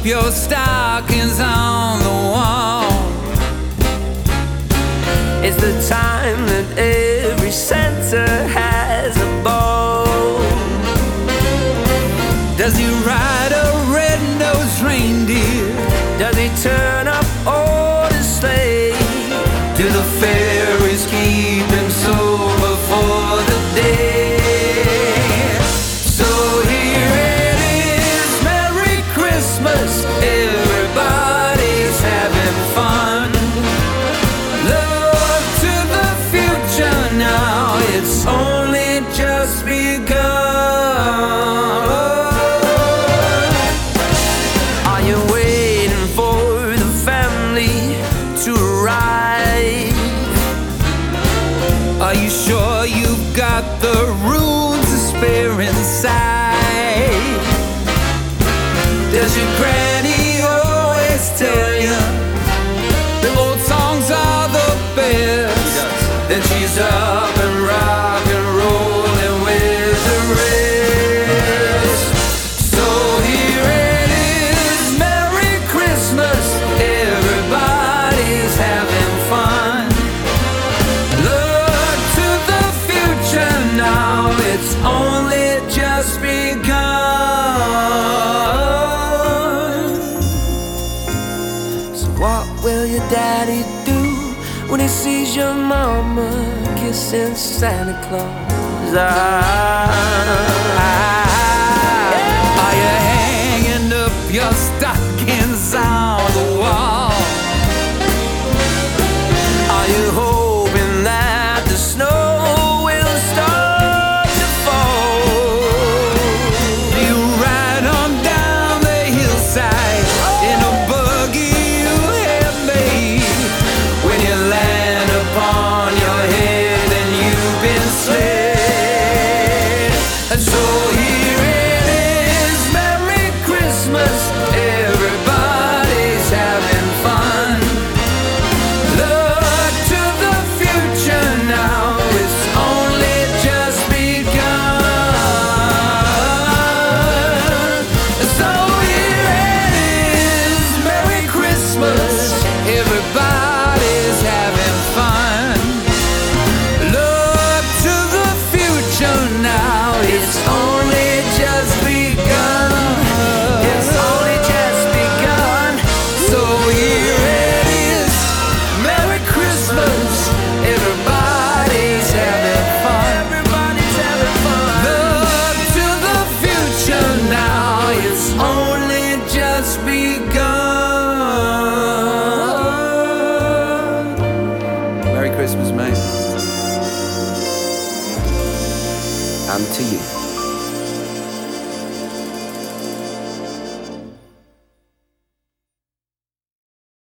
your stockings on the wall. It's the time that every Santa has a ball. Does he ride a red-nosed reindeer? Does he turn up all his sleigh? Do the fairies keep him sober for the day? So here it is, Merry Christmas, everybody's having fun. Look to the future now, it's only just begun. Are you waiting for the family to arrive? Are you sure you've got the room to spare inside? Does your granny always tell you the old songs are the best? Then she's up and rock and rolling with the rest. So here it is, Merry Christmas, everybody's having fun. Look to the future now, it's only just begun. So what will your daddy do when he sees your mama kissing Santa Claus? Are you hanging up your stockings on the wall? Are you hoping that the snow will start to fall? Do you ride on down the hillside in a buggy you have made? When you land upon your head and you've been slid. And so here it is, Merry Christmas, everybody's having fun. Look to the future now, it's only just begun. So here it is, Merry Christmas, everybody's having fun. Look to the future now, it's only just begun. It's only just begun. So here it is, Merry Christmas, everybody's having fun. Everybody's having fun. Look to the future now, it's only just begun. Merry Christmas, mate. And to you.